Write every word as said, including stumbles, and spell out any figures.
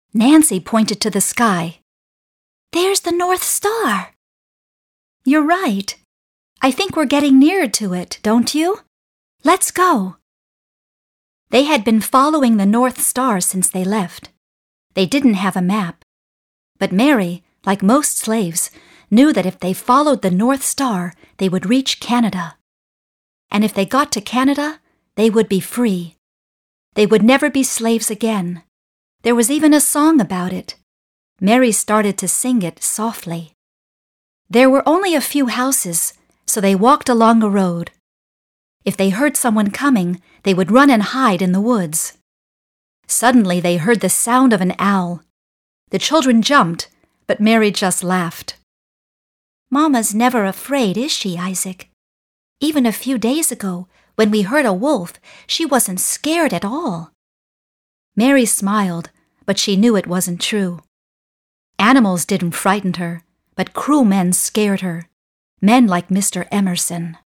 Nancy pointed to the sky. "There's the North Star." "You're right. I think we're getting nearer to it, don't you? Let's go." They had been following the North Star since they left. They didn't have a map. But Mary, like most slaves, knew that if they followed the North Star, they would reach Canada. And if they got to Canada, they would be free. They would never be slaves again. There was even a song about it. Mary started to sing it softly. There were only a few houses, so they walked along a road. If they heard someone coming, they would run and hide in the woods. Suddenly they heard the sound of an owl. The children jumped, but Mary just laughed. "Mama's never afraid, is she, Isaac? Even a few days ago, when we heard a wolf, she wasn't scared at all." Mary smiled, but she knew it wasn't true. Animals didn't frighten her, but cruel men scared her. Men like Mister Emerson.